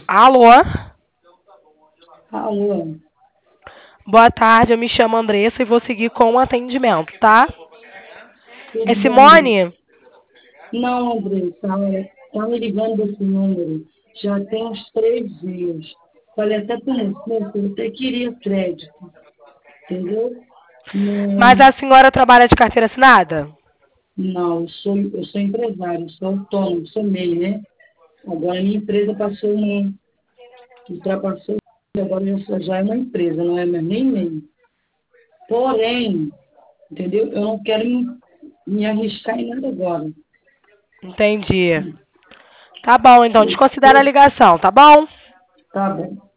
Alô? Alô? Boa tarde, eu me chamo Andressa e vou seguir com o atendimento, tá? É Tudo bem, Andressa? Simone? Não, Andressa, olha, tá me ligando desse número já tem uns 3 dias. Falei até para você, você queria crédito, entendeu? Mas Não, a senhora trabalha de carteira assinada? não, eu sou empresário, sou autônomo, sou MEI, né? Agora minha empresa ultrapassou, agora já é uma empresa, não é nem MEI. Porém, entendeu? Eu não quero me arriscar em nada agora. Entendi. Tá bom, então Eu, desconsidera a eu, ligação, tá bom? tá bom.